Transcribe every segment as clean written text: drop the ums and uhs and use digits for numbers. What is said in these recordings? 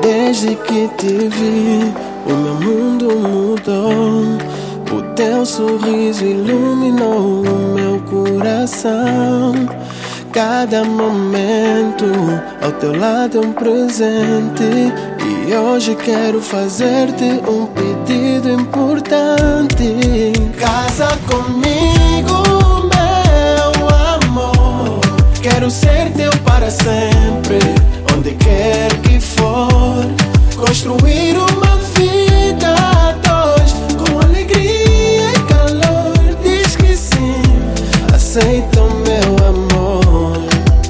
Desde que te vi, o meu mundo mudou. O teu sorriso iluminou o meu coração. Cada momento ao teu lado é um presente. E hoje quero fazer-te um pedido importante. Casa comigo, meu amor. Quero ser teu para sempre, onde quer que for. Construir uma vida a dois, com alegria e calor. Diz que sim, aceita o meu amor.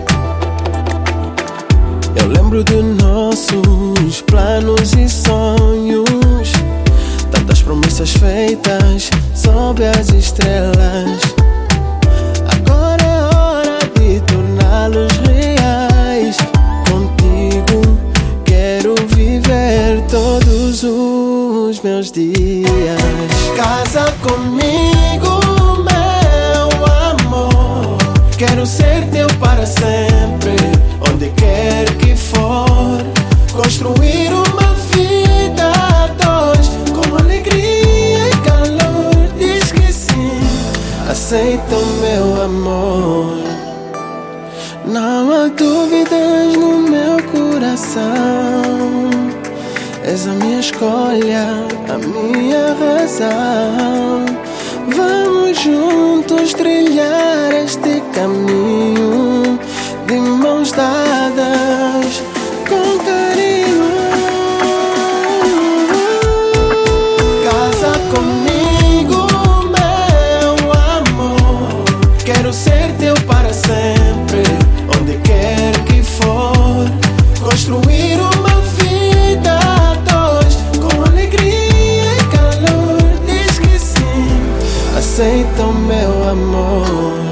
Eu lembro de nossos planos e sonhos, tantas promessas feitas sob as estrelas. Agora é hora de torná-los reais. Contigo quero viver todos os meus dias. Casa comigo, meu amor. Quero ser teu para sempre, onde quer que for. Construir uma vida a dois, com alegria e calor. Diz que sim, aceita o meu amor. Não há dúvidas no meu coração. És a minha escolha, a minha razão. Vamos juntos trilhar este caminho, de mãos dadas, com carinho. Casa comigo, meu amor. Quero ser teu para sempre, onde quer que for. Construir uma vida a dois, com alegria e calor. Diz que sim, aceita o meu amor.